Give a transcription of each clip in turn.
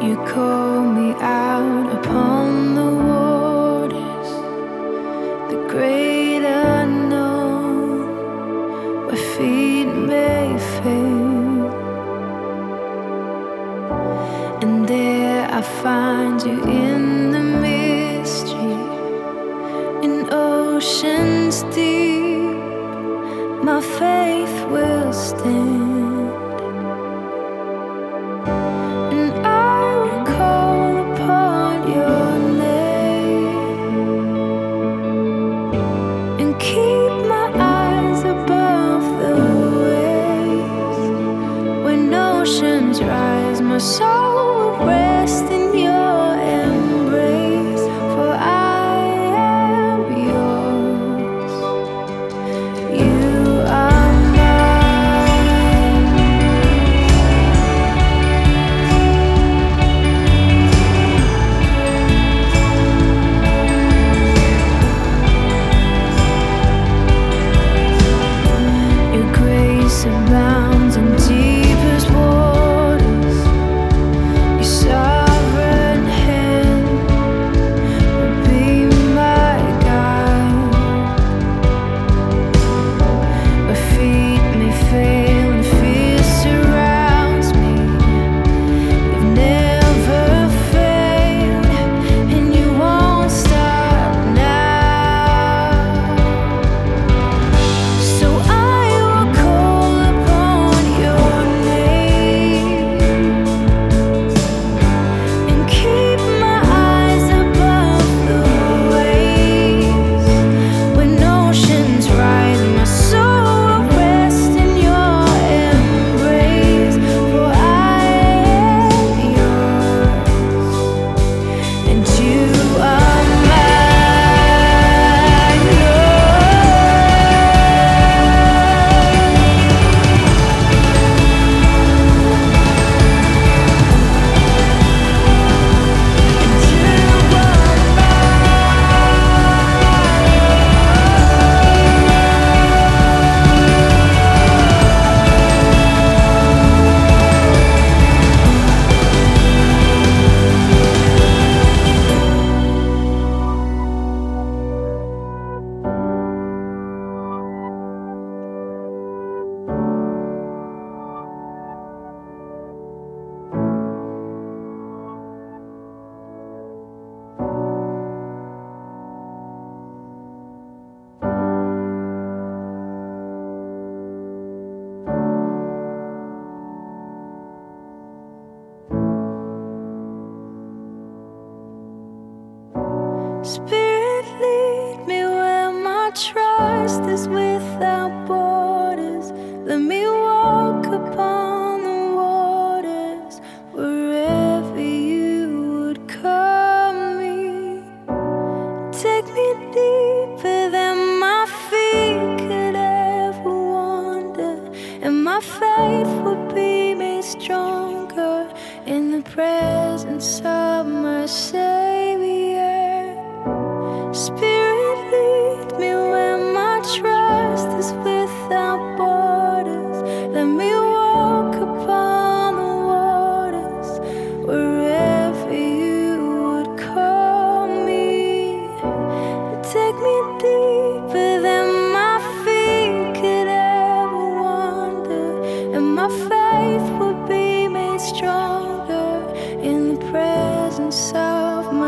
you call me out upon the waters, the great unknown, where feet may fail. And there I find you in the mystery, in oceans deep. My faith will stand. Rise, my soul will rest in your embrace, for I am yours. You are mine. Your grace abounds in deepest waters. Sovereign hand will be my guide. Where feet may fail and fear surrounds me, you've never failed, and you won't stop now. So I will call upon your name. Keep my eyes above the waves. When oceans rise, my soul will rest in your embrace, for I am yours, and you are mine. Spirit, lead me where my trust is without borders. Let me walk upon the waters, wherever you would call me. Take me deeper than my feet could ever wander, and my faith will be made stronger in the presence of my Savior. Spirit, lead me where my trust is without borders. Let me walk upon the waters, wherever you would call me. Take me deeper than my feet could ever wander, and my faith will be made stronger in the presence of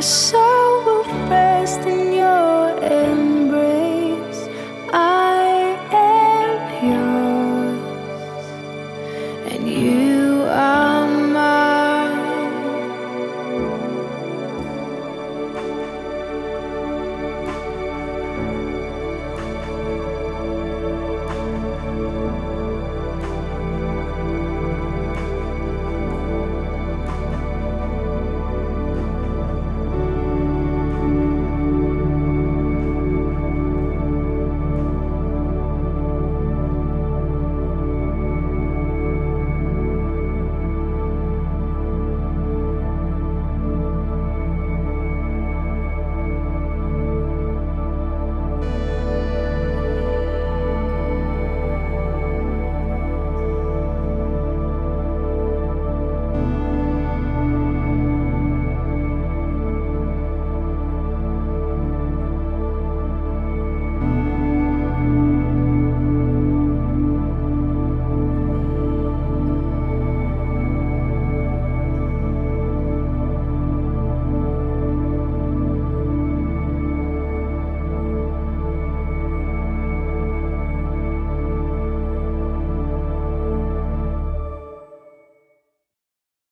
soul will rest in your